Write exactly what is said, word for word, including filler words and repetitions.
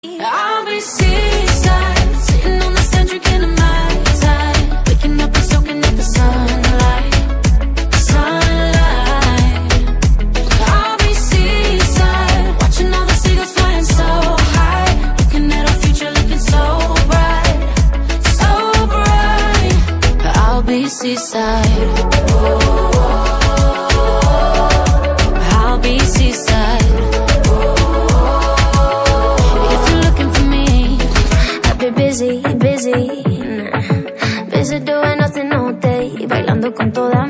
I'll be seaside, sitting on the sand, drinking a Mai Tai, waking up and soaking up the sunlight, sunlight. I'll be seaside, watching all the seagulls flying so high, looking at our future, looking so bright, so bright. I'll be seaside. I'll be seaside. Busy, busy, busy doing nothing all day, bailando con toda